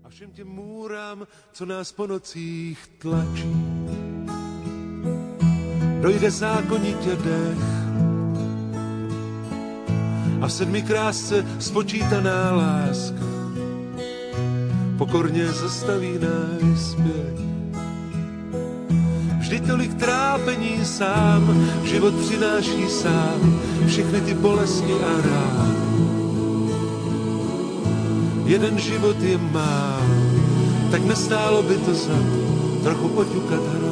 a všem těm můrám, co nás po nocích tlačí. Dojde zákonitě dech a v 7 krásce spočítaná láska pokorně zastaví náš zpěv. Vždy tolik trápení sám, život přináší sám, všechny ty bolesti a rány. Jeden život je málo, tak nestálo by to za to trochu oťukat hrát.